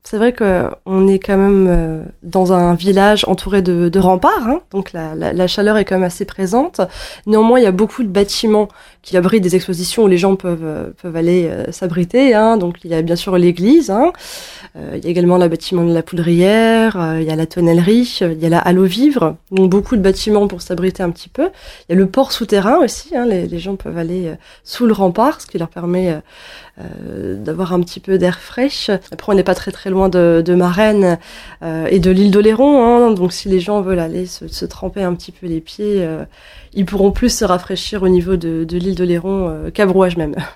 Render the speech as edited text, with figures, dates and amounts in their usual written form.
C'est vrai qu'on est quand même dans un village entouré de remparts, hein, donc la chaleur est quand même assez présente. Néanmoins, il y a beaucoup de bâtiments qui abritent des expositions où les gens peuvent aller s'abriter. Hein. Donc il y a bien sûr l'église, hein. Il y a également le bâtiment de la Poudrière, il y a la tonnellerie, il y a la halle aux vivres, donc beaucoup de bâtiments pour s'abriter un petit peu. Il y a le port souterrain aussi, hein, les gens peuvent aller sous le rempart, ce qui leur permet d'avoir un petit peu d'air fraîche. Après, on n'est pas très très loin de Marennes et de l'île d'Oléron, hein, donc si les gens veulent aller se tremper un petit peu les pieds, ils pourront plus se rafraîchir au niveau de l'île d'Oléron qu'à Brouage même.